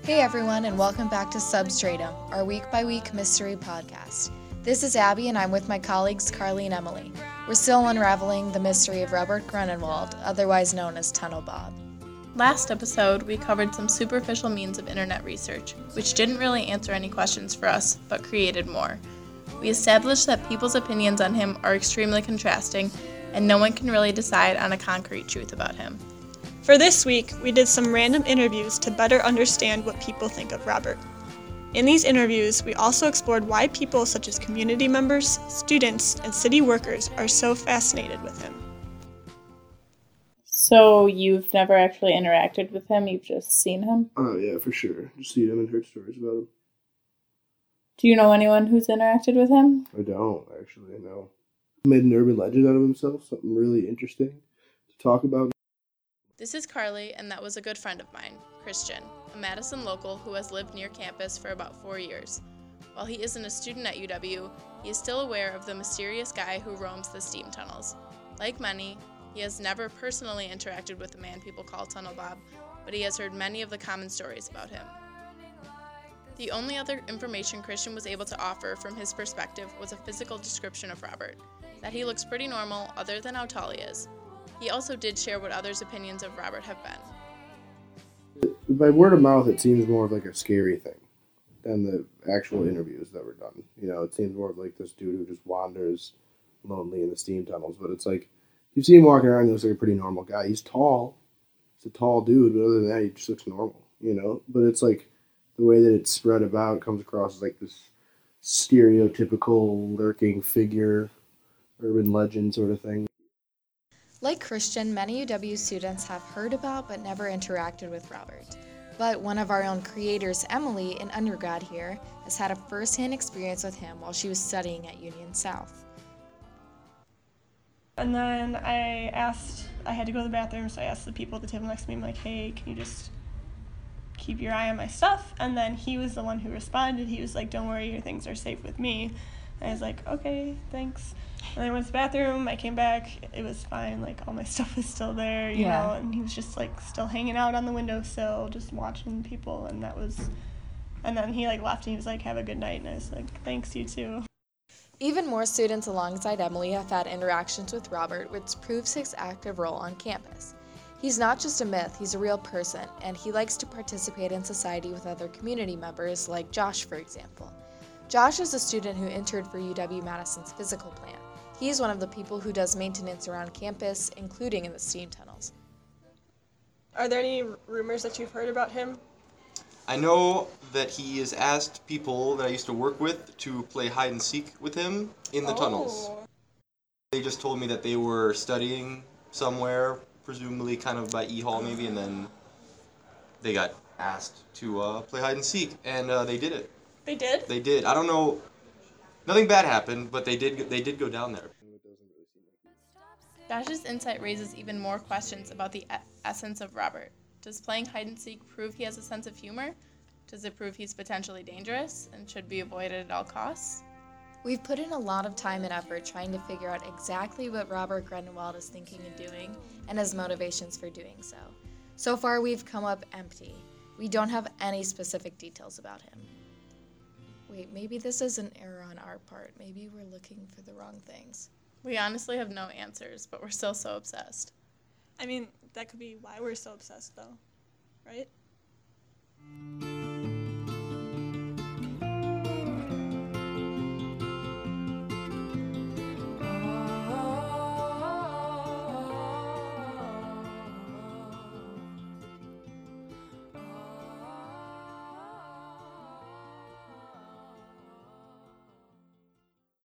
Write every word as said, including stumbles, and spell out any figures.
Hey everyone, and welcome back to Substratum, our week-by-week mystery podcast. This is Abby, and I'm with my colleagues Carly and Emily. We're still unraveling the mystery of Robert Grunenwald, otherwise known as Tunnel Bob. Last episode, we covered some superficial means of internet research, which didn't really answer any questions for us, but created more. We established that people's opinions on him are extremely contrasting, and no one can really decide on a concrete truth about him. For this week, we did some random interviews to better understand what people think of Robert. In these interviews, we also explored why people such as community members, students, and city workers are so fascinated with him. So you've never actually interacted with him, you've just seen him? Oh, yeah, for sure. Just seen him and heard stories about him. Do you know anyone who's interacted with him? I don't, actually, no. He made an urban legend out of himself, something really interesting to talk about. This is Carly, and that was a good friend of mine, Christian, a Madison local who has lived near campus for about four years. While he isn't a student at U W, he is still aware of the mysterious guy who roams the steam tunnels. Like many, he has never personally interacted with the man people call Tunnel Bob, but he has heard many of the common stories about him. The only other information Christian was able to offer from his perspective was a physical description of Robert, that he looks pretty normal other than how tall he is. He also did share what others' opinions of Robert have been. By word of mouth, it seems more of like a scary thing than the actual interviews that were done. You know, it seems more of like this dude who just wanders lonely in the steam tunnels. But it's like, you see him walking around, he looks like a pretty normal guy. He's tall. He's a tall dude, but other than that, he just looks normal, you know? But it's like, the way that it's spread about comes across as like this stereotypical lurking figure, urban legend sort of thing. Like Christian, many U W students have heard about but never interacted with Robert. But one of our own creators, Emily, an undergrad here, has had a first-hand experience with him while she was studying at Union South. And then I asked, I had to go to the bathroom, so I asked the people at the table next to me, I'm like, hey, can you just keep your eye on my stuff? And then he was the one who responded. He was like, don't worry, your things are safe with me. And I was like, okay, thanks. And then I went to the bathroom, I came back, it was fine, like all my stuff was still there, you Yeah. know, and he was just like still hanging out on the windowsill, just watching people, and that was, and then he like left and he was like, have a good night, and I was like, thanks, you too. Even more students alongside Emily have had interactions with Robert, which proves his active role on campus. He's not just a myth, he's a real person, and he likes to participate in society with other community members, like Josh, for example. Josh is a student who interned for U W-Madison's physical plant. He's one of the people who does maintenance around campus, including in the steam tunnels. Are there any rumors that you've heard about him? I know that he has asked people that I used to work with to play hide and seek with him in the Oh. tunnels. They just told me that they were studying somewhere, presumably kind of by E Hall maybe, and then they got asked to uh, play hide and seek, and uh, they did it. They did? They did. I don't know. Nothing bad happened, but they did. They did go down there. Josh's insight raises even more questions about the e- essence of Robert. Does playing hide and seek prove he has a sense of humor? Does it prove he's potentially dangerous and should be avoided at all costs? We've put in a lot of time and effort trying to figure out exactly what Robert Grunenwald is thinking and doing, and his motivations for doing so. So far, we've come up empty. We don't have any specific details about him. Wait, maybe this is an error on our part. Maybe we're looking for the wrong things. We honestly have no answers, but we're still so obsessed. I mean, that could be why we're so obsessed, though, right?